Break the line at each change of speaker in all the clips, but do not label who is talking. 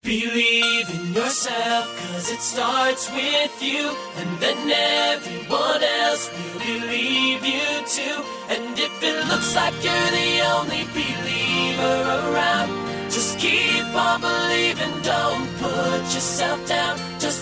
Believe in yourself, 'cause it starts with you, and then everyone else will believe you too. And if it looks like you're the only believer around, just keep on believing, don't put yourself down, just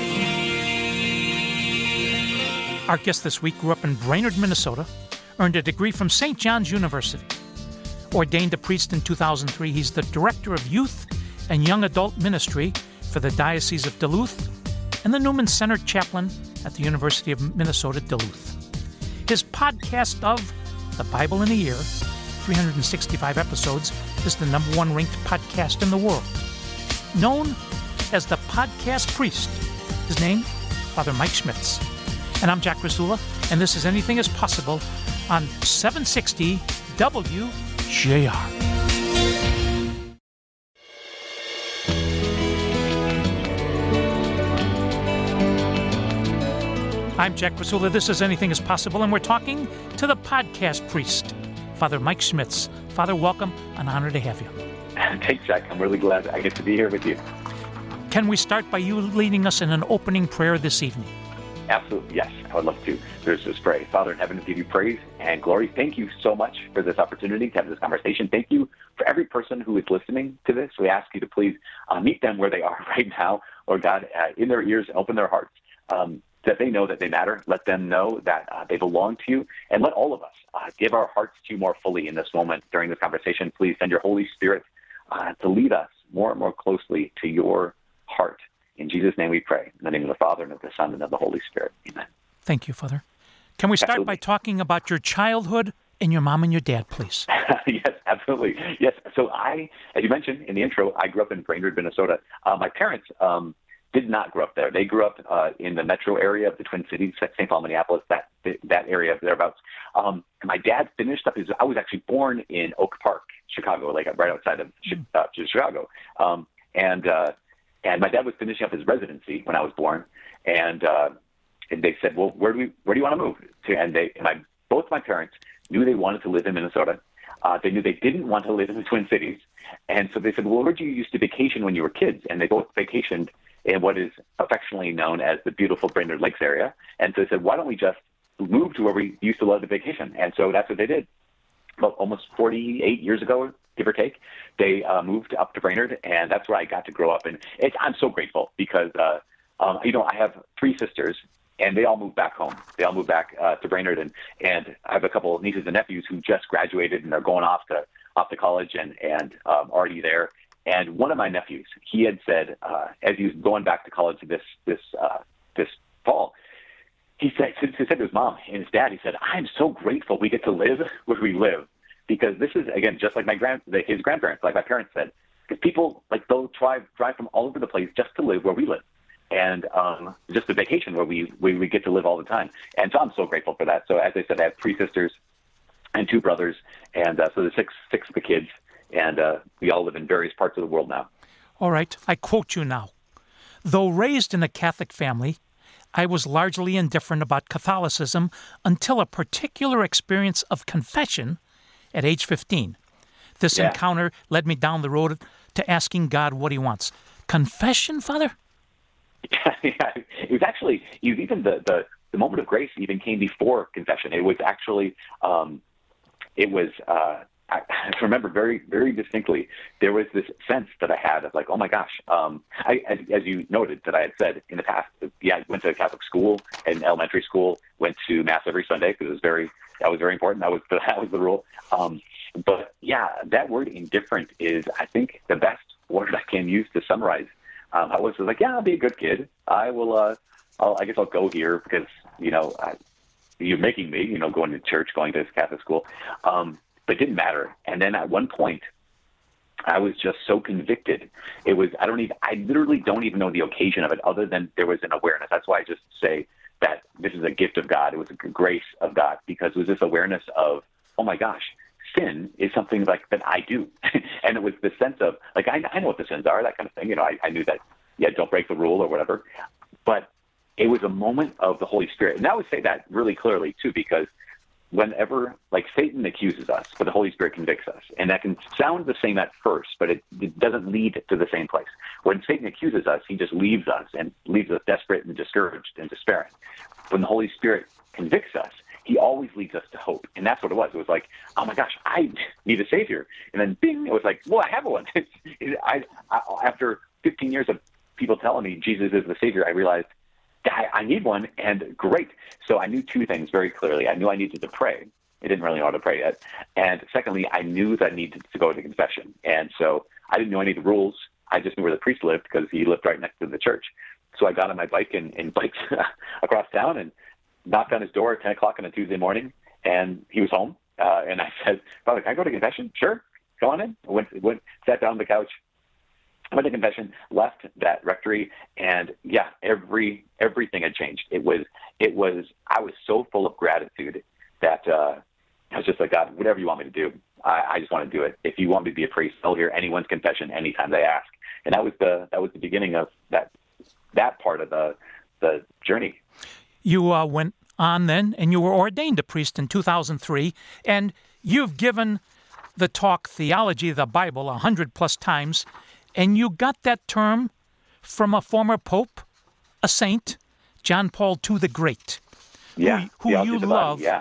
believe.
Our guest this week grew up in Brainerd, Minnesota, earned a degree from St. John's University. Ordained a priest in 2003, he's the Director of Youth and Young Adult Ministry for the Diocese of Duluth and the Newman Center Chaplain at the University of Minnesota, Duluth. His podcast of The Bible in a Year, 365 episodes, is the #1 ranked podcast in the world. Known as the Podcast Priest, his name, Father Mike Schmitz. And I'm Jack Rasula, and this is Anything is Possible on 760 WJR. I'm Jack Rasula. This is Anything is Possible, and we're talking to the Podcast Priest, Father Mike Schmitz. Father, welcome. An honor to have you.
Thanks, Jack. I'm really glad I get to be here with you.
Can we start by you leading us in an opening prayer this evening?
Absolutely, yes. I would love to. Let's just pray. Father in heaven, we give you praise and glory. Thank you so much for this opportunity to have this conversation. Thank you for every person who is listening to this. We ask you to please meet them where they are right now, Lord God, in their ears, open their hearts, that they know that they matter. Let them know that they belong to you, and let all of us give our hearts to you more fully in this moment during this conversation. Please send your Holy Spirit to lead us more and more closely to your heart. In Jesus' name we pray. In the name of the Father, and of the Son, and of the Holy Spirit. Amen.
Thank you, Father. Can we start
Absolutely.
by talking about your childhood and your mom and your dad, please?
Yes, absolutely. Yes. So as you mentioned in the intro, I grew up in Brainerd, Minnesota. My parents did not grow up there. They grew up in the metro area of the Twin Cities, St. Paul, Minneapolis, that area thereabouts. And my dad finished up I was actually born in Oak Park, Chicago, like right outside of Chicago. And my dad was finishing up his residency when I was born, and they said, "Well, where do you want to move to?" And both my parents knew they wanted to live in Minnesota. They knew they didn't want to live in the Twin Cities, and so they said, "Well, where did you used to vacation when you were kids?" And they both vacationed in what is affectionately known as the beautiful Brainerd Lakes area. And so they said, "Why don't we just move to where we used to love to vacation?" And so that's what they did. About almost 48 years ago, give or take, they moved up to Brainerd, and that's where I got to grow up. And I'm so grateful because, I have 3 sisters, and they all moved back home. They all moved back to Brainerd, and I have a couple of nieces and nephews who just graduated and are going off to college and already there. And one of my nephews, he had said, as he was going back to college this fall, he said to his mom and his dad, he said, "I'm so grateful we get to live where we live, because this is, again, just like his grandparents, like my parents said, because people, like, they'll drive from all over the place just to live where we live, and just a vacation where we get to live all the time." And so I'm so grateful for that. So as I said, I have 3 sisters and 2 brothers, and so there's six of the kids, and we all live in various parts of the world now.
All right, I quote you now. "Though raised in a Catholic family, I was largely indifferent about Catholicism until a particular experience of confession at age 15. This encounter led me down the road to asking God what he wants." Confession, Father?
Yeah, it was actually, even the moment of grace even came before confession. It was actually, I remember very, very distinctly, there was this sense that I had of like, oh my gosh, as you noted that I had said in the past, I went to a Catholic school in elementary school, went to Mass every Sunday because that was very important. That was the rule. But yeah, that word indifferent is, I think, the best word I can use to summarize. I was like, yeah, I'll be a good kid. I will, I guess I'll go here because, you're making me, going to church, going to this Catholic school. But it didn't matter. And then at one point, I was just so convicted. It was, I literally don't even know the occasion of it other than there was an awareness. That's why I just say that this is a gift of God. It was a grace of God, because it was this awareness of, oh my gosh, sin is something like that I do. And it was the sense of like, I know what the sins are, that kind of thing. I knew that, don't break the rule or whatever. But it was a moment of the Holy Spirit. And I would say that really clearly too, because whenever, like, Satan accuses us, but the Holy Spirit convicts us. And that can sound the same at first, but it doesn't lead to the same place. When Satan accuses us, he just leaves us and leaves us desperate and discouraged and despairing. When the Holy Spirit convicts us, he always leads us to hope. And that's what it was. It was like, oh my gosh, I need a Savior. And then bing, it was like, well, I have one. After 15 years of people telling me Jesus is the Savior, I realized I need one, and great. So I knew two things very clearly. I knew I needed to pray. I didn't really know how to pray yet. And secondly, I knew that I needed to go to confession. And so I didn't know any of the rules. I just knew where the priest lived because he lived right next to the church. So I got on my bike and biked across town and knocked on his door at 10 o'clock on a Tuesday morning, and he was home. And I said, Father, can I go to confession? Sure. Go on in. I went, sat down on the couch, went to confession, left that rectory, and yeah, everything had changed. I was so full of gratitude that I was just like, God, whatever you want me to do, I just want to do it. If you want me to be a priest, I'll hear anyone's confession anytime they ask. And that was the beginning of that part of the journey.
You went on then, and you were ordained a priest in 2003, and you've given the talk Theology of the Bible 100+ times, and you got that term from a former pope, a saint, John Paul II the Great, who you love.
Yeah.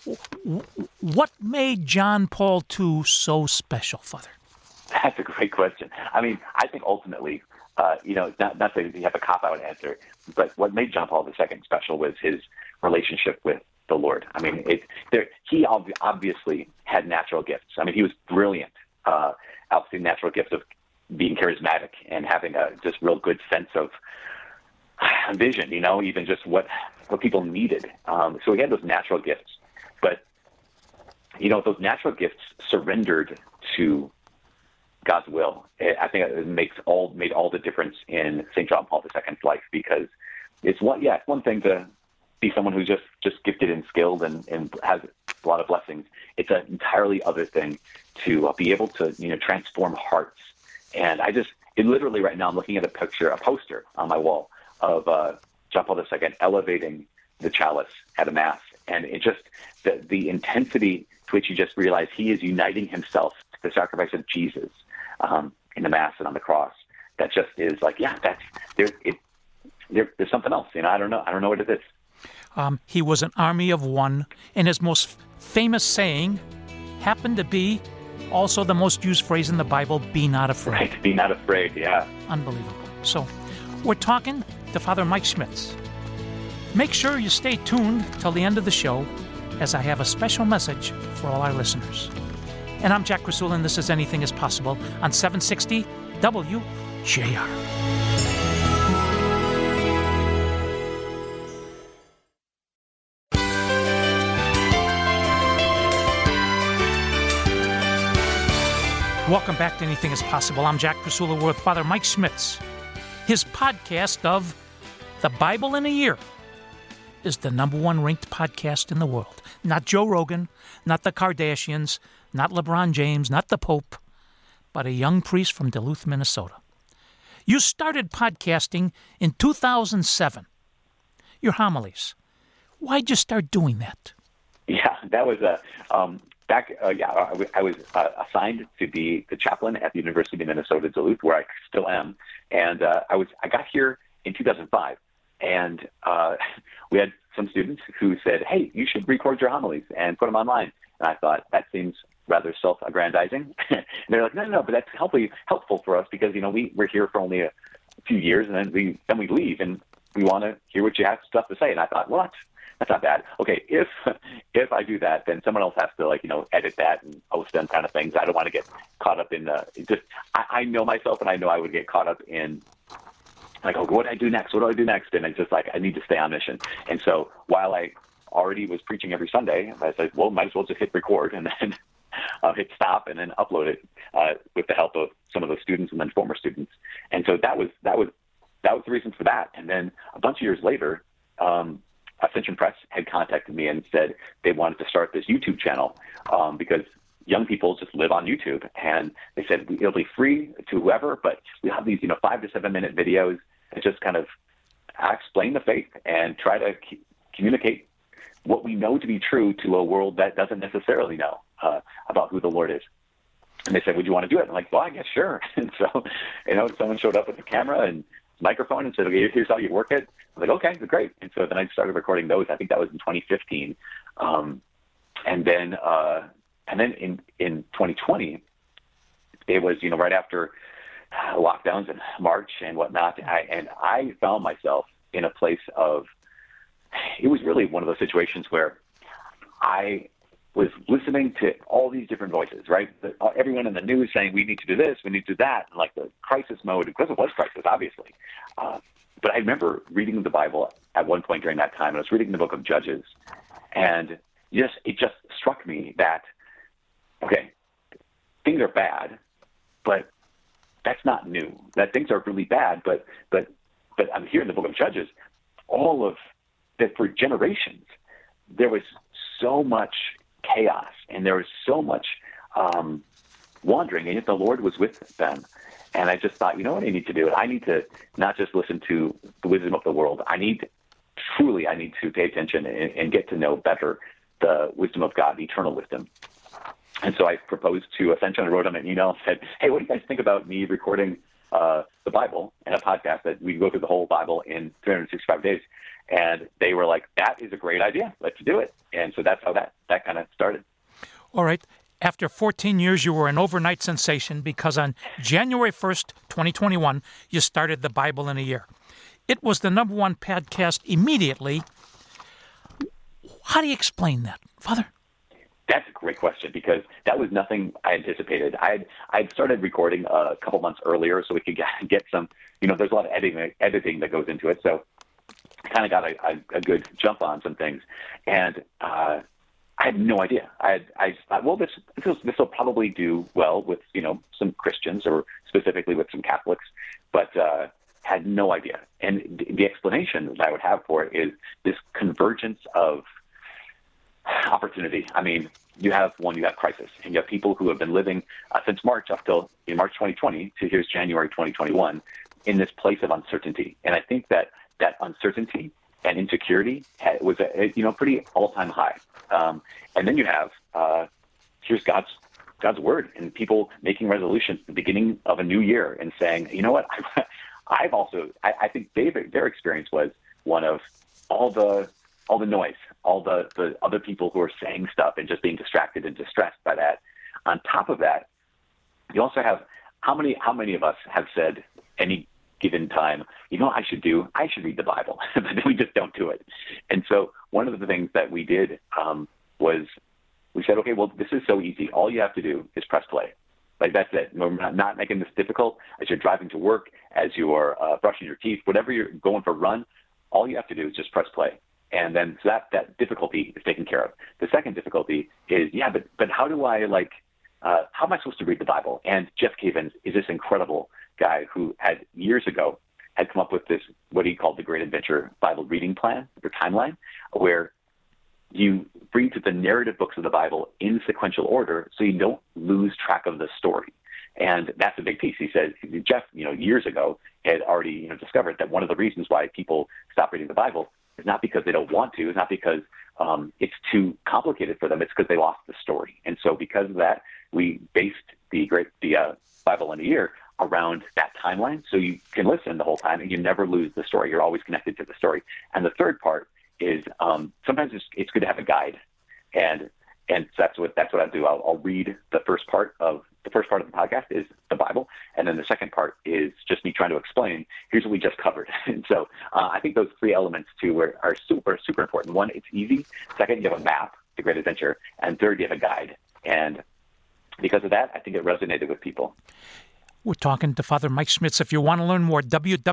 What made John Paul II so special, Father?
That's a great question. I mean, I think ultimately, not that you have a cop-out answer, but what made John Paul II special was his relationship with the Lord. I mean, he obviously had natural gifts. I mean, he was brilliant. Obviously, natural gifts of being charismatic and having a just real good sense of vision, even just what people needed. So he had those natural gifts. But, those natural gifts surrendered to God's will. I think it made all the difference in St. John Paul II's life, because it's one thing to be someone who's just gifted and skilled and has a lot of blessings. It's an entirely other thing to be able to, transform hearts. And literally right now I'm looking at a poster on my wall of John Paul II elevating the chalice at a mass. And it just, the intensity to which you just realize he is uniting himself to the sacrifice of Jesus in the mass and on the cross. That just is like, there's something else. I don't know what it is.
He was an army of one, and his most famous saying happened to be also the most used phrase in the Bible, be not afraid.
Right, be not afraid, yeah.
Unbelievable. So, we're talking to Father Mike Schmitz. Make sure you stay tuned till the end of the show, as I have a special message for all our listeners. And I'm Jack Krasula, and this is Anything is Possible on 760 WJR. Welcome back to Anything is Possible. I'm Jack Krasula with Father Mike Schmitz. His podcast of The Bible in a Year is the #1 ranked podcast in the world. Not Joe Rogan, not the Kardashians, not LeBron James, not the Pope, but a young priest from Duluth, Minnesota. You started podcasting in 2007. Your homilies. Why'd you start doing that?
Yeah, that was I was assigned to be the chaplain at the University of Minnesota Duluth, where I still am, and I got here in 2005, and we had some students who said, "Hey, you should record your homilies and put them online." And I thought that seems rather self-aggrandizing. And they're like, "No, but that's helpful for us because we're here for only a few years, and then we leave, and we want to hear what you have stuff to say." And I thought, well, that's not bad. Okay, if I do that, then someone else has to edit that and post them kind of things. I don't want to get caught up in I know myself, and I know I would get caught up in like, oh, what do I do next? What do I do next? And it's just like I need to stay on mission. And so while I already was preaching every Sunday, I said, well, might as well just hit record and then hit stop and then upload it with the help of some of those students and then former students. And so that was the reason for that. And then a bunch of years later, Ascension Press had contacted me and said they wanted to start this YouTube channel because young people just live on YouTube. And they said it'll be free to whoever, but we have these 5 to 7 minute videos that just kind of explain the faith and try to communicate what we know to be true to a world that doesn't necessarily know about who the Lord is. And they said, would you want to do it? I'm like, well, I guess sure. And so, someone showed up with a camera and microphone and said, okay, here's how you work it. I was like, okay, great. And so then I started recording those. I think that was in 2015. And then in 2020, it was, right after lockdowns in March and whatnot. I found myself in a place of, it was really one of those situations where I was listening to all these different voices, right? Everyone in the news saying, we need to do this, we need to do that, and like the crisis mode, because it was crisis, obviously. But I remember reading the Bible at one point during that time, and I was reading the book of Judges, and it just struck me that, okay, things are bad, but that's not new. That things are really bad, but I'm here in the book of Judges, all of that for generations, there was so much chaos and there was so much wandering, and yet the Lord was with them. And I just thought, you know what I need to do? I need to not just listen to the wisdom of the world. I need to pay attention and get to know better the wisdom of God, the eternal wisdom. And so I proposed to Ascension. I wrote them an email and said, hey, what do you guys think about me recording the Bible and a podcast that we go through the whole Bible in 365 days? And they were like, that is a great idea. Let's do it. And so that's how that kind of started.
All right. After 14 years, you were an overnight sensation because on January 1st, 2021, you started The Bible in a Year. It was the #1 podcast immediately. How do you explain that, Father?
That's a great question, because that was nothing I anticipated. I'd started recording a couple months earlier so we could get some, there's a lot of editing that goes into it. So I kind of got a good jump on some things. And I had no idea. I just thought, well, this will probably do well with, some Christians, or specifically with some Catholics, but had no idea. And the explanation that I would have for it is this convergence of opportunity. I mean, you have crisis, and you have people who have been living since March up till March 2020 to here's January 2021 in this place of uncertainty. And I think that uncertainty and insecurity was a pretty all-time high. And then you have here's God's word, and people making resolutions at the beginning of a new year and saying, you know what, I think their experience was one of all the noise, all the other people who are saying stuff and just being distracted and distressed by that. On top of that, you also have how many of us have said any given time, I should read the Bible, but we just don't do it. And so one of the things that we did was we said, okay, well, this is so easy. All you have to do is press play. Like, that's it. We're not making this difficult. As you're driving to work, as you're brushing your teeth, whatever you're going for a run, all you have to do is just press play. And then so that difficulty is taken care of. The second difficulty is, but how do I how am I supposed to read the Bible? And Jeff Cavins is this incredible guy who years ago had come up with this, what he called the Great Adventure Bible reading plan, or timeline, where you read through the narrative books of the Bible in sequential order so you don't lose track of the story. And that's a big piece. He said, Jeff, years ago had already discovered that one of the reasons why people stop reading the Bible is not because they don't want to, it's not because it's too complicated for them, it's because they lost the story. And so because of that, we based the Bible in a Year around that timeline, so you can listen the whole time and you never lose the story. You're always connected to the story. And the third part is sometimes it's good to have a guide, and so that's what I do. I'll read the first part of the podcast is the Bible, and then the second part is just me trying to explain, here's what we just covered. And so I think those three elements too are super, super important. One, it's easy. Second, you have a map, the Great Adventure, and third, you have a guide. And because of that, I think it resonated with people.
We're talking to Father Mike Schmitz. If you want to learn more,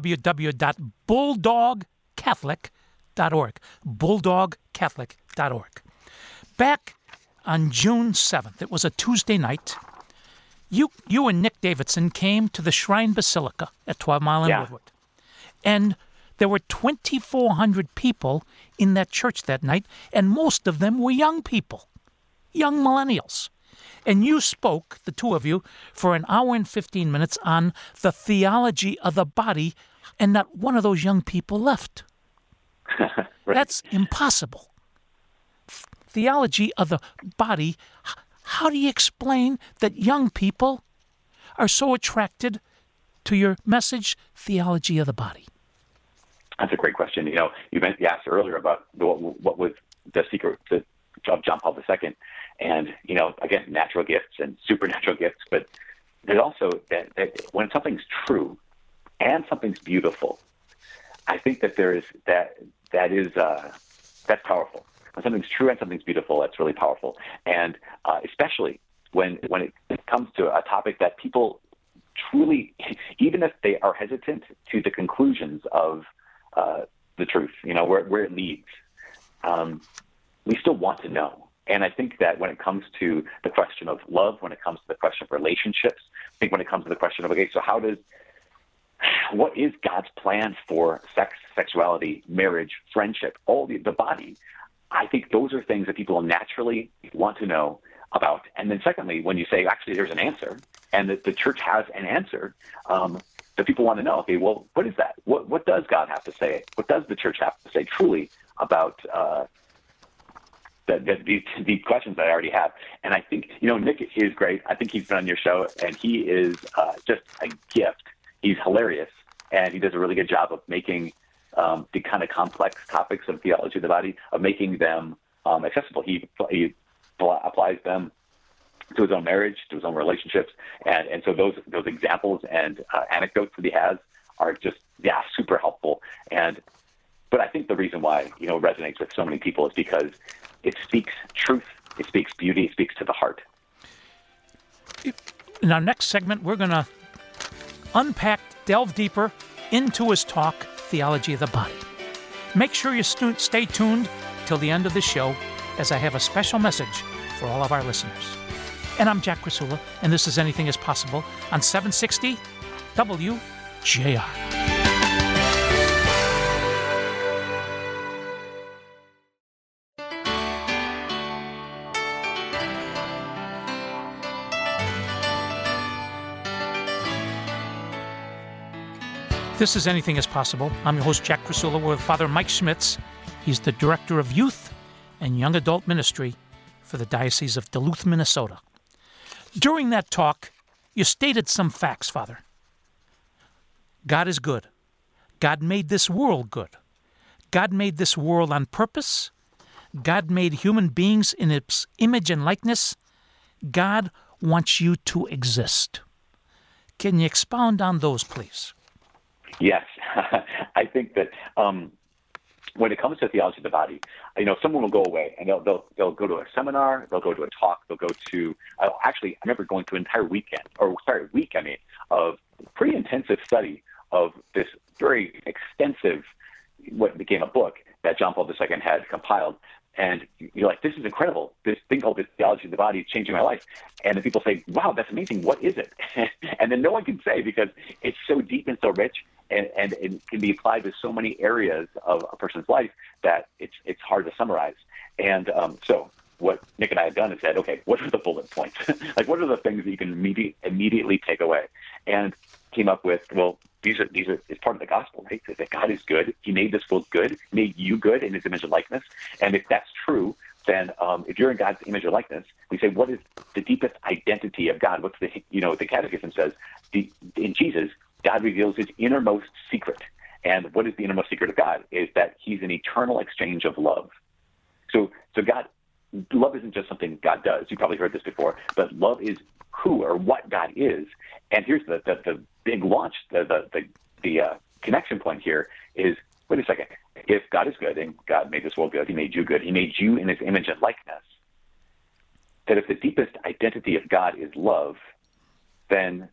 www.bulldogcatholic.org. Bulldogcatholic.org. Back on June 7th, it was a Tuesday night, you and Nick Davidson came to the Shrine Basilica at 12 Mile and Woodward. And there were 2,400 people in that church that night, and most of them were young people, young millennials. And you spoke, the two of you, for an hour and 15 minutes on the theology of the body, and not one of those young people left.
Right.
That's impossible. theology of the body, how do you explain that young people are so attracted to your message, theology of the body?
That's a great question. You asked earlier about what was the secret of John Paul II, and again, natural gifts and supernatural gifts. But there's also that when something's true and something's beautiful, I think that that's powerful. When something's true and something's beautiful, that's really powerful, and especially when it comes to a topic that people truly, even if they are hesitant to the conclusions of the truth, where it leads, we still want to know. And I think that when it comes to the question of love, when it comes to the question of relationships, I think when it comes to the question of, okay, so what is God's plan for sex, sexuality, marriage, friendship, all the body? I think those are things that people naturally want to know about. And then secondly, when you say, actually, there's an answer, and that the church has an answer, that people want to know, okay, well, what is that? What does God have to say? What does the church have to say truly about these questions that I already have? And I think, Nick is great. I think he's been on your show, and he is just a gift. He's hilarious, and he does a really good job of making the kind of complex topics of theology of the body, of making them accessible. He applies them to his own marriage, to his own relationships, and so those examples and anecdotes that he has are just super helpful. But I think the reason why it resonates with so many people is because it speaks truth, it speaks beauty, it speaks to the heart.
In our next segment, we're going to unpack, delve deeper into his talk, Theology of the Body. Make sure you stay tuned till the end of the show, as I have a special message for all of our listeners. And I'm Jack Krasula, and this is Anything Is Possible on 760 WJR. This is Anything Is Possible. I'm your host, Jack Krasula. We're with Father Mike Schmitz. He's the Director of Youth and Young Adult Ministry for the Diocese of Duluth, Minnesota. During that talk, you stated some facts, Father. God is good. God made this world good. God made this world on purpose. God made human beings in its image and likeness. God wants you to exist. Can you expound on those, please?
Yes. I think that when it comes to theology of the body, someone will go away and they'll go to a seminar, they'll go to a talk, they'll go to, actually, I remember going to an entire week of pretty intensive study of this very extensive, what became a book that John Paul II had compiled. And you're like, this is incredible. This thing called this theology of the body is changing my life. And then people say, wow, that's amazing. What is it? And then no one can say, because it's so deep and so rich, and it can be applied to so many areas of a person's life that it's hard to summarize. And so what Nick and I have done is said, okay, what are the bullet points? Like, what are the things that you can immediately take away? And came up with, well, these are it's part of the gospel, right? That God is good. He made this world good, made you good in his image and likeness. And if that's true, then if you're in God's image or likeness, we say, what is the deepest identity of God? What's the Catechism says, in Jesus, God reveals his innermost secret. And what is the innermost secret of God? Is that he's an eternal exchange of love. So love isn't just something God does. You probably heard this before, but love is who or what God is. And here's the big launch, the connection point here is, wait a second, if God is good and God made this world good, he made you good, he made you in his image and likeness, that if the deepest identity of God is love, then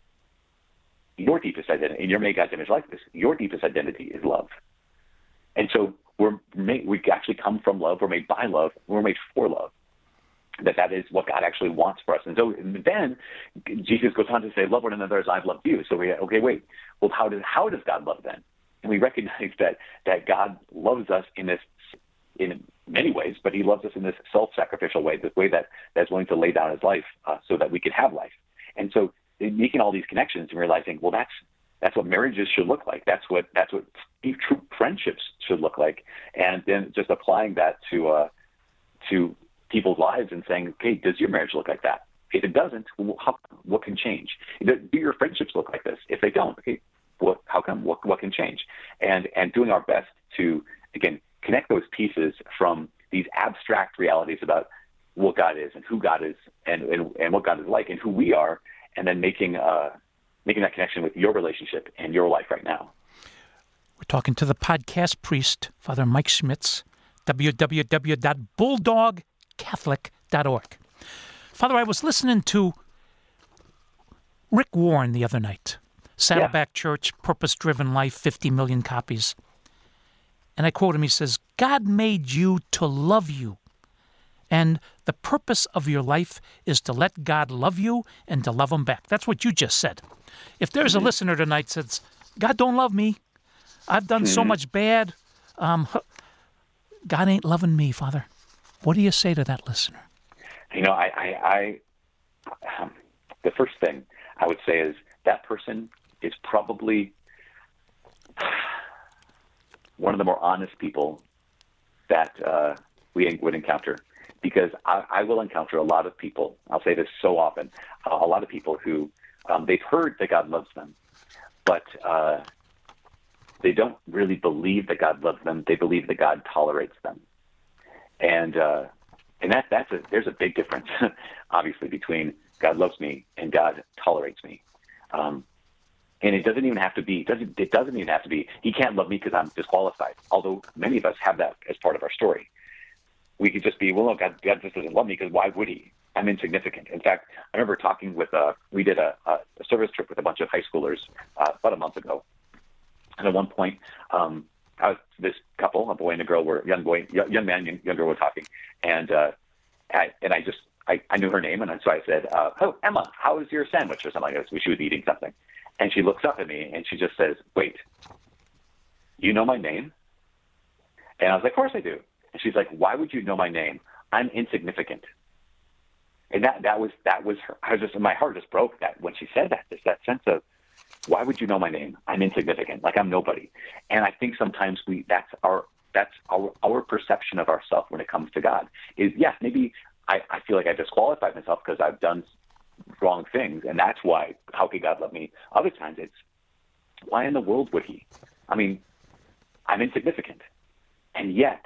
your deepest identity, and you're made God's image like this, your deepest identity is love. And so we actually come from love, we're made by love, we're made for love. That is what God actually wants for us. And so then Jesus goes on to say, love one another as I've loved you. So okay, wait, well, how does God love then? And we recognize that God loves us in many ways, but he loves us in this self-sacrificial way, this way that's willing to lay down his life so that we could have life. And so making all these connections and realizing, well, that's what marriages should look like. That's what true friendships should look like. And then just applying that to to people's lives and saying, okay, does your marriage look like that? If it doesn't, what can change? Do your friendships look like this? If they don't, okay, how come? What can change? And doing our best to, again, connect those pieces from these abstract realities about what God is and who God is and what God is like and who we are, and then making that connection with your relationship and your life right now.
We're talking to the podcast priest, Father Mike Schmitz, www.bulldogcatholic.org. Father, I was listening to Rick Warren the other night, Saddleback Church, Purpose-Driven Life, 50 million copies. And I quote him, he says, God made you to love you. And the purpose of your life is to let God love you and to love him back. That's what you just said. If there's a listener tonight that says, God don't love me, I've done so much bad, God ain't loving me, Father. What do you say to that listener?
You know, the first thing I would say is that person is probably one of the more honest people that we would encounter, because I will encounter a lot of people, I'll say this so often, a lot of people who they've heard that God loves them, but they don't really believe that God loves them. They believe that God tolerates them. And there's a big difference, obviously, between God loves me and God tolerates me. And it doesn't even have to be. It doesn't even have to be. He can't love me because I'm disqualified. Although many of us have that as part of our story. We could just be, well, no, God just doesn't love me because why would he? I'm insignificant. In fact, I remember talking with we did a service trip with a bunch of high schoolers about a month ago, and at one point, this couple, a boy and a girl, young man, young girl, were talking, and I knew her name, and so I said, "Oh, Emma, how was your sandwich?" or something like that. She was eating something, and she looks up at me and she just says, "Wait, you know my name?" And I was like, "Of course I do." And she's like, "Why would you know my name? I'm insignificant." And that was her. My heart just broke that when she said that. There's that sense of, why would you know my name? I'm insignificant, like I'm nobody. And I think sometimes that's our perception of ourselves when it comes to God. Is yes, maybe I feel like I disqualified myself because I've done wrong things, and that's why. How could God love me? Other times it's, why in the world would he? I mean, I'm insignificant, and yet,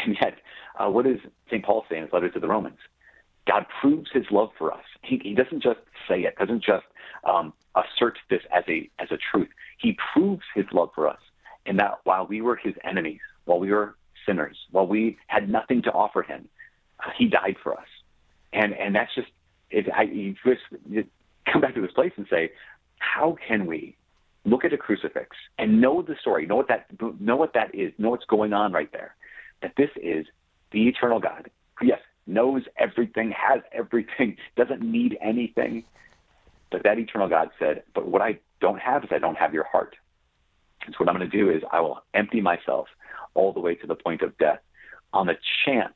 what does St. Paul say in his letter to the Romans? God proves his love for us. He doesn't just say it, doesn't just assert this as a truth. He proves his love for us in that while we were his enemies, while we were sinners, while we had nothing to offer him, he died for us. And that's just it. You just come back to this place and say, how can we look at a crucifix and know the story, know what that is, know what's going on right there, that this is the eternal God who, yes, knows everything, has everything, doesn't need anything. But that eternal God said, but what I don't have is I don't have your heart. And so what I'm going to do is I will empty myself all the way to the point of death on the chance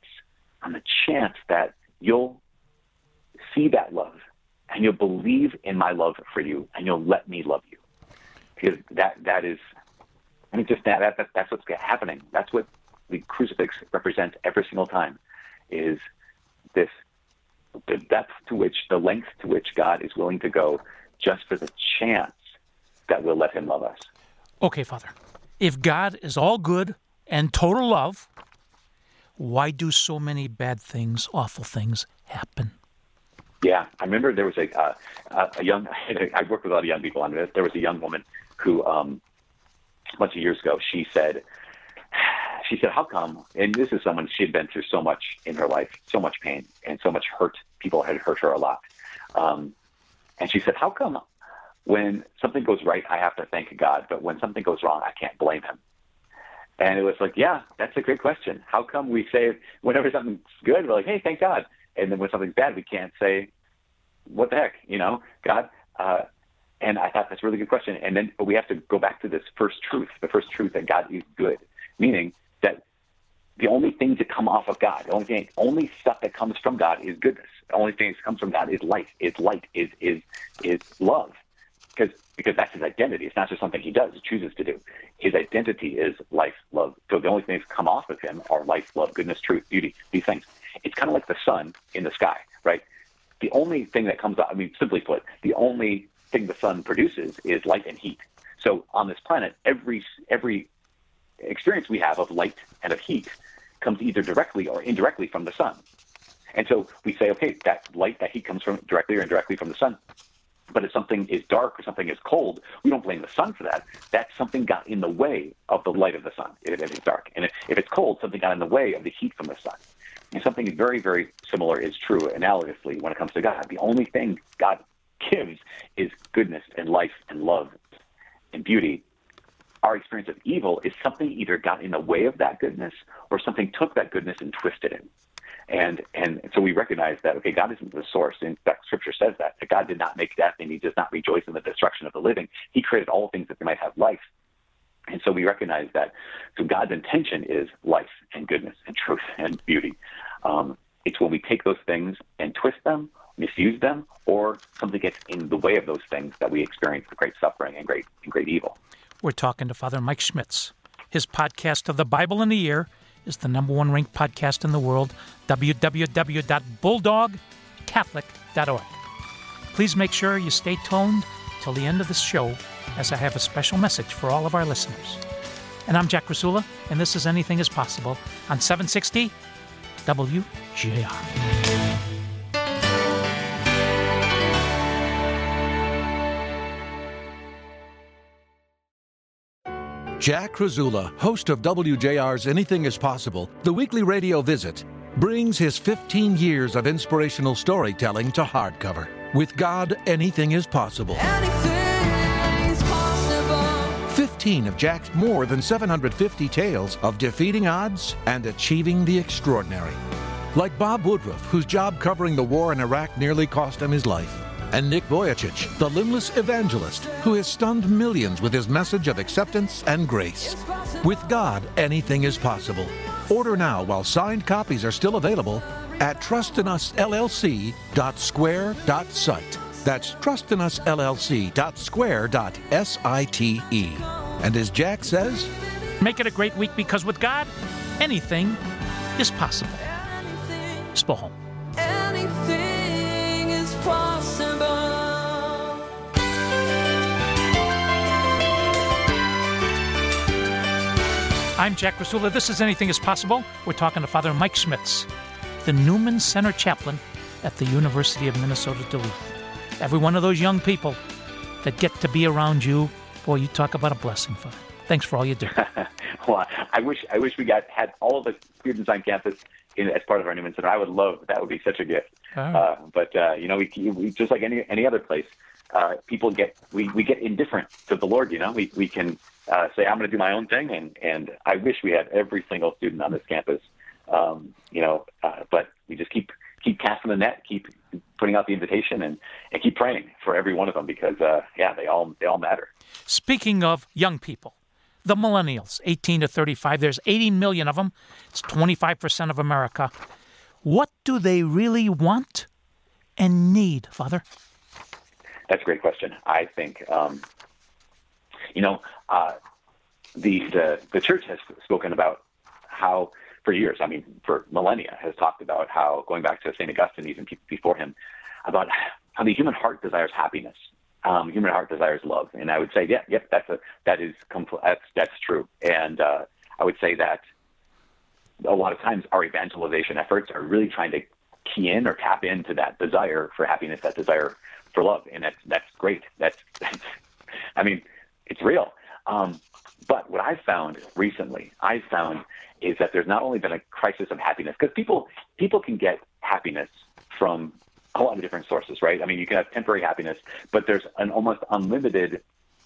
that you'll see that love and you'll believe in my love for you and you'll let me love you. Because that is, I mean, just that's what's happening. That's what the crucifix represents every single time, is the length to which God is willing to go just for the chance that we'll let him love us.
Okay, Father. If God is all good and total love, why do so many bad things, awful things happen?
Yeah, I remember there was a young, I worked with a lot of young people on this. There was a young woman who, a bunch of years ago, she said, how come, and this is someone, she had been through so much in her life, so much pain and so much hurt. People had hurt her a lot. And she said, how come when something goes right, I have to thank God, but when something goes wrong, I can't blame him? And it was like, yeah, that's a great question. How come we say whenever something's good, we're like, hey, thank God. And then when something's bad, we can't say, what the heck, God? And I thought that's a really good question. And then but we have to go back to this first truth, the first truth that God is good, meaning that the only things that come off of God, the only stuff that comes from God is goodness. The only thing that comes from God is light, is love. Because that's his identity. It's not just something he does, chooses to do. His identity is life, love. So the only things that come off of him are life, love, goodness, truth, beauty, these things. It's kind of like the sun in the sky, right? The only thing that comes out, I mean, simply put, the only thing the sun produces is light and heat. So on this planet, every experience we have of light and of heat comes either directly or indirectly from the sun. And so we say, okay, that light, that heat comes from directly or indirectly from the sun. But if something is dark or something is cold, we don't blame the sun for that. That something got in the way of the light of the sun if it's dark. And if it's cold, something got in the way of the heat from the sun. And something very, very similar is true analogously when it comes to God. The only thing God gives is goodness and life and love and beauty. Our experience of evil is something either got in the way of that goodness or something took that goodness and twisted it. And so we recognize that, okay, God isn't the source. In fact, Scripture says that God did not make death and he does not rejoice in the destruction of the living. He created all things that they might have life. And so we recognize that. So God's intention is life and goodness and truth and beauty. It's when we take those things and twist them, misuse them, or something gets in the way of those things that we experience the great suffering and great evil.
We're talking to Father Mike Schmitz. His podcast of the Bible in a Year is the #1 ranked podcast in the world, www.bulldogcatholic.org. Please make sure you stay tuned till the end of this show, as I have a special message for all of our listeners. And I'm Jack Rasula, and this is Anything is Possible on 760 WJR.
Jack Rasula, host of WJR's Anything is Possible, the weekly radio visit, brings his 15 years of inspirational storytelling to hardcover. With God, anything is possible.
Anything is possible.
15 of Jack's more than 750 tales of defeating odds and achieving the extraordinary. Like Bob Woodruff, whose job covering the war in Iraq nearly cost him his life. And Nick Vujicic, the limbless evangelist who has stunned millions with his message of acceptance and grace. With God, anything is possible. Order now while signed copies are still available at trustinusllc.square.site. That's trustinusllc.square.site. And as Jack says,
Make it a great week, because with God, anything is possible. Spohom.
Anything is possible.
I'm Jack Rasula. This is Anything is Possible. We're talking to Father Mike Schmitz, the Newman Center chaplain at the University of Minnesota Duluth. Every one of those young people that get to be around you, boy, you talk about a blessing, Father. Thanks for all you do.
Well, I wish we had all of the students on campus as part of our Newman Center. I would love that. Would be such a gift.
Oh.
But we just like any other place, people get indifferent to the Lord. We can say, I'm going to do my own thing, and I wish we had every single student on this campus. But we just keep casting the net, keep putting out the invitation, and keep praying for every one of them, because they all matter.
Speaking of young people, the millennials, 18 to 35, there's 80 million of them. It's 25% of America. What do they really want and need, Father?
That's a great question. I think, the church has spoken about how, for years, for millennia, has talked about how, going back to St. Augustine, even people before him, about how the human heart desires happiness. Human heart desires love, and I would say, that's true. And I would say that a lot of times our evangelization efforts are really trying to key in or tap into that desire for happiness, that desire for love, and that's great. That's it's real. But what I've found recently, is that there's not only been a crisis of happiness, because people can get happiness from a lot of different sources, right? You can have temporary happiness, but there's an almost unlimited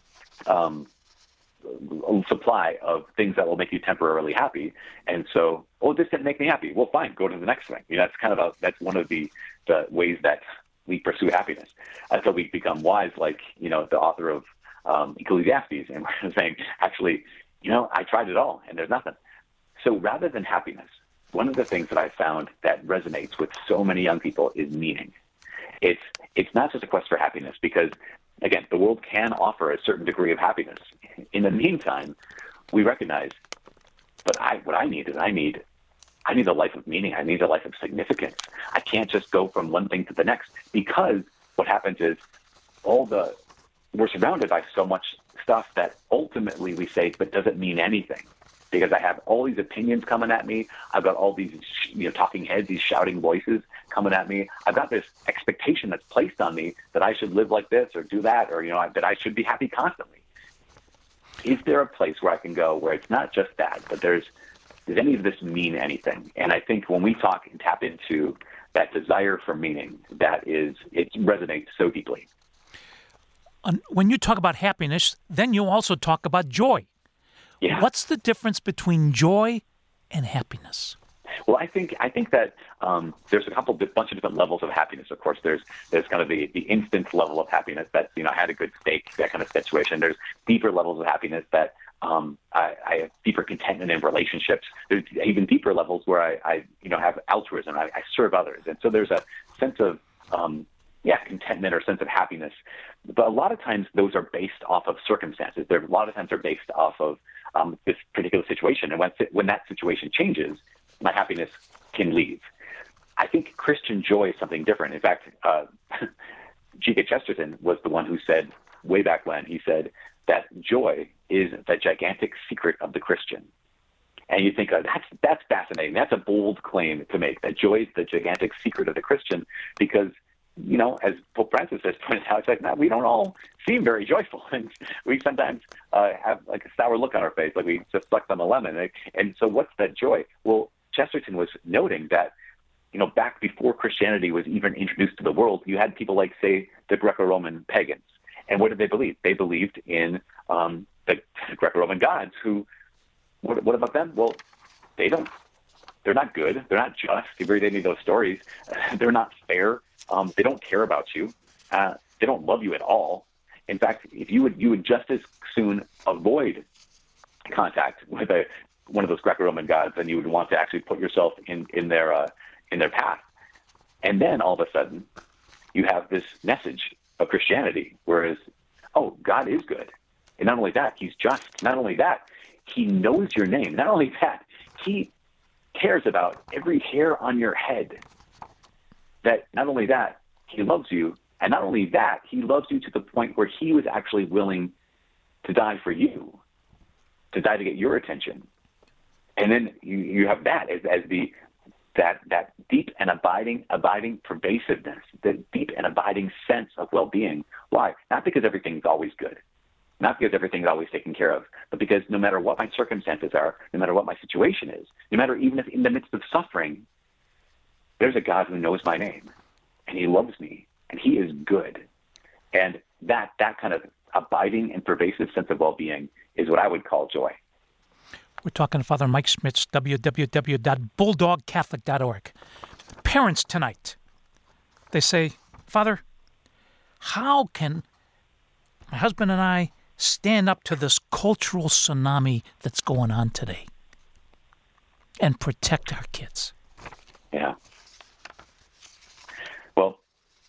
supply of things that will make you temporarily happy. And so, this didn't make me happy. Well, fine, go to the next thing. That's that's one of the ways that we pursue happiness until we become wise, like the author of Ecclesiastes, and we're saying, actually, I tried it all, and there's nothing. So rather than happiness, one of the things that I found that resonates with so many young people is meaning. It's not just a quest for happiness, because, again, the world can offer a certain degree of happiness. In the meantime, we recognize, what I need I need a life of meaning. I need a life of significance. I can't just go from one thing to the next, because what happens is we're surrounded by so much stuff that ultimately we say, but does it mean anything? Because I have all these opinions coming at me. I've got all these talking heads, these shouting voices coming at me. I've got this expectation that's placed on me that I should live like this or do that, or that I should be happy constantly. Is there a place where I can go where it's not just that, but does any of this mean anything? And I think when we talk and tap into that desire for meaning, it resonates so deeply.
When you talk about happiness, then you also talk about joy.
Yeah.
What's the difference between joy and happiness?
Well, I think that there's a bunch of different levels of happiness. Of course, there's kind of the instant level of happiness that I had a good steak, that kind of situation. There's deeper levels of happiness that I have deeper contentment in relationships. There's even deeper levels where I have altruism. I serve others, and so there's a sense of contentment or sense of happiness. But a lot of times those are based off of circumstances. A lot of times they're based off of this particular situation, and when that situation changes, my happiness can leave. I think Christian joy is something different. In fact, G.K. Chesterton was the one who said way back when, he said that joy is the gigantic secret of the Christian. And you think, that's fascinating. That's a bold claim to make, that joy is the gigantic secret of the Christian, because as Pope Francis has pointed out, it's like, we don't all seem very joyful, and we sometimes have like a sour look on our face, like we just sucked on a lemon. And so what's that joy? Well, Chesterton was noting that, back before Christianity was even introduced to the world, you had people like, say, the Greco-Roman pagans. And what did they believe? They believed in the Greco-Roman gods who, what about them? Well, they're not good. They're not just. You read any of those stories. They're not fair. They don't care about you. They don't love you at all. In fact, if you would just as soon avoid contact with one of those Greco-Roman gods, then you would want to actually put yourself in their path. And then all of a sudden, you have this message of Christianity, whereas, God is good. And not only that, he's just. Not only that, he knows your name. Not only that, he cares about every hair on your head. That not only that, he loves you, and not only that, he loves you to the point where he was actually willing to die for you, to die to get your attention. And then you have that as that deep and abiding pervasiveness, the deep and abiding sense of well-being. Why? Not because everything's always good, not because everything's always taken care of, but because no matter what my circumstances are, no matter what my situation is, no matter even if in the midst of suffering, there's a God who knows my name, and he loves me, and he is good. And that kind of abiding and pervasive sense of well-being is what I would call joy.
We're talking to Father Mike Schmitz, www.bulldogcatholic.org. Parents tonight, they say, Father, how can my husband and I stand up to this cultural tsunami that's going on today and protect our kids?
Yeah. Well,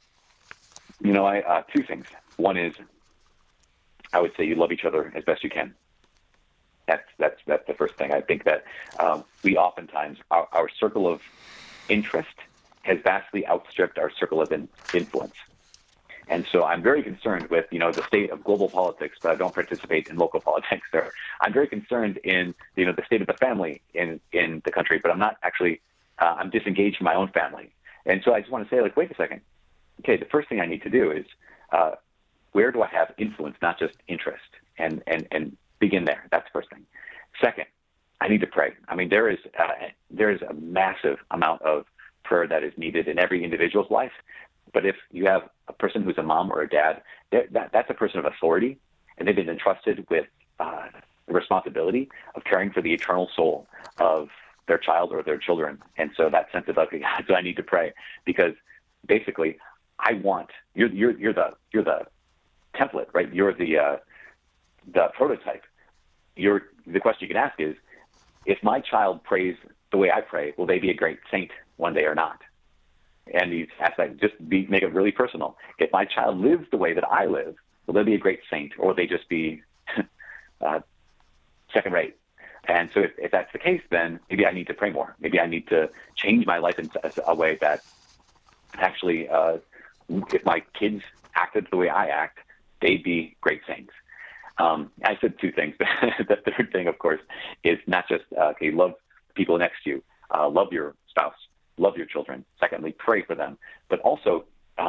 two things. One is, I would say you love each other as best you can. That's the first thing. I think that we oftentimes, our circle of interest has vastly outstripped our circle of influence. And so I'm very concerned with, the state of global politics, but I don't participate in local politics. I'm very concerned in, the state of the family in the country, but I'm not actually, I'm disengaged from my own family. And so I just want to say, wait a second. Okay, the first thing I need to do is, where do I have influence, not just interest? And begin there. That's the first thing. Second, I need to pray. I mean, there is a massive amount of prayer that is needed in every individual's life. But if you have a person who's a mom or a dad, that's a person of authority, and they've been entrusted with the responsibility of caring for the eternal soul of their child or their children. And so that sense of, okay, so I need to pray, because basically, you're the template, right? You're the prototype. The question you can ask is, if my child prays the way I pray, will they be a great saint one day or not? And you ask that, make it really personal. If my child lives the way that I live, will they be a great saint, or will they just be second rate? And so if that's the case, then maybe I need to pray more. Maybe I need to change my life in a way that actually, if my kids acted the way I act, they'd be great saints. I said two things. The third thing, of course, is not just, love people next to you, love your spouse, love your children. Secondly, pray for them. But also,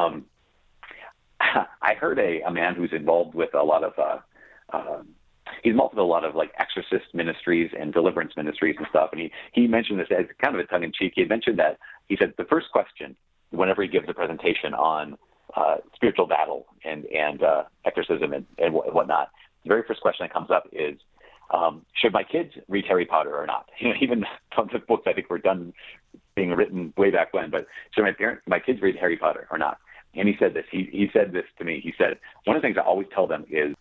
I heard a man who's involved with a lot of, he's involved with a lot of like exorcist ministries and deliverance ministries and stuff. And he mentioned this as kind of a tongue in cheek. He had mentioned that he said the first question whenever he gives a presentation on spiritual battle and exorcism and whatnot, the very first question that comes up is, should my kids read Harry Potter or not? Even tons of books I think were done being written way back when, but should my kids read Harry Potter or not? And he said this. He said this to me. He said, one of the things I always tell them is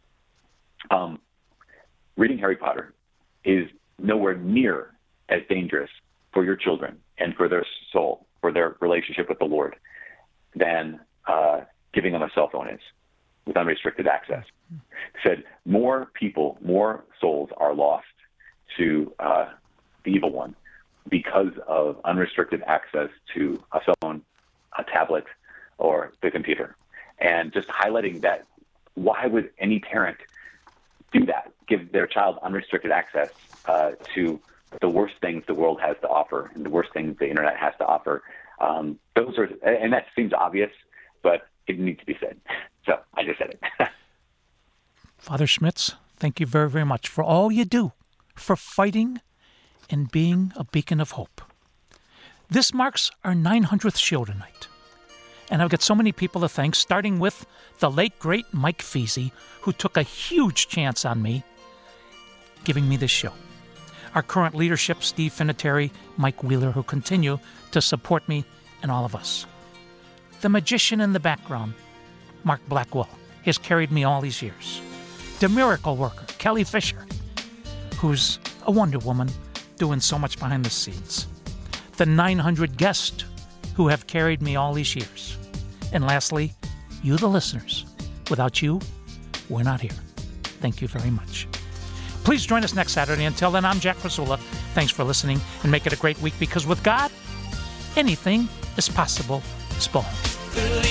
reading Harry Potter is nowhere near as dangerous for your children and for their soul, for their relationship with the Lord, than giving them a cell phone is with unrestricted access. Said more people, more souls are lost to the evil one because of unrestricted access to a cell phone, a tablet, or the computer. And just highlighting that, why would any parent do that, give their child unrestricted access to the worst things the world has to offer and the worst things the internet has to offer? And that seems obvious, but it needs to be said. So I just said it.
Father Schmitz, thank you very, very much for all you do, for fighting and being a beacon of hope. This marks our 900th show tonight. And I've got so many people to thank, starting with the late, great Mike Feasy, who took a huge chance on me, giving me this show. Our current leadership, Steve Finateri, Mike Wheeler, who continue to support me and all of us. The magician in the background, Mark Blackwell, has carried me all these years. The miracle worker, Kelly Fisher, who's a Wonder Woman doing so much behind the scenes. The 900 guests who have carried me all these years. And lastly, you, the listeners. Without you, we're not here. Thank you very much. Please join us next Saturday. Until then, I'm Jack Rasula. Thanks for listening, and make it a great week, because with God, anything is possible. Spawn.